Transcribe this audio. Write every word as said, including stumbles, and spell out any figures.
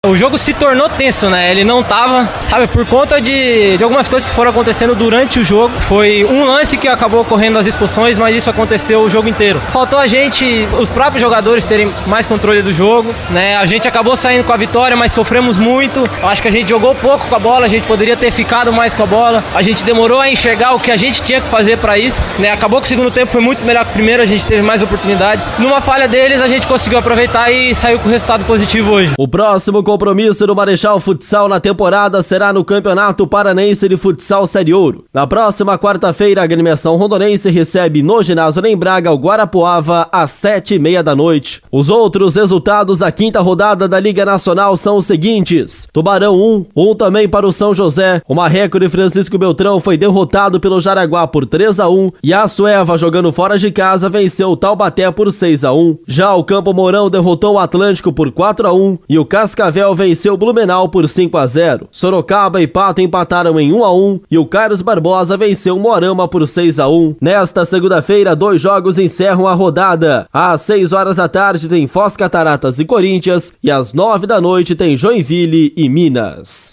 O jogo se tornou tenso, né? Ele não tava, sabe, por conta de, de algumas coisas que foram acontecendo durante o jogo. Foi um lance que acabou ocorrendo as expulsões, mas isso aconteceu o jogo inteiro. Faltou a gente, os próprios jogadores terem mais controle do jogo, né? A gente acabou saindo com a vitória, mas sofremos muito. Eu acho que a gente jogou pouco com a bola, a gente poderia ter ficado mais com a bola. A gente demorou a enxergar o que a gente tinha que fazer para isso, né? Acabou que o segundo tempo foi muito melhor que o primeiro, a gente teve mais oportunidades. Numa falha deles, a gente conseguiu aproveitar e saiu com resultado positivo hoje. O próximo compromisso do Marechal Futsal na temporada será no Campeonato Paranaense de Futsal Série Ouro. Na próxima quarta-feira, a agremiação rondonense recebe no ginásio em Braga o Guarapuava às sete e meia da noite. Os outros resultados da quinta rodada da Liga Nacional são os seguintes: Tubarão um, um também para o São José. O Marreco de Francisco Beltrão foi derrotado pelo Jaraguá por três a um e a Sueva, jogando fora de casa, venceu o Taubaté por seis a um. Já o Campo Mourão derrotou o Atlântico por quatro a um e o Cascavel venceu o Blumenau por cinco a zero. Sorocaba e Pato empataram em um a um e o Carlos Barbosa venceu o Moarama por seis a um. Nesta segunda-feira, dois jogos encerram a rodada. Às seis horas da tarde tem Foz Cataratas e Corinthians e às nove da noite tem Joinville e Minas.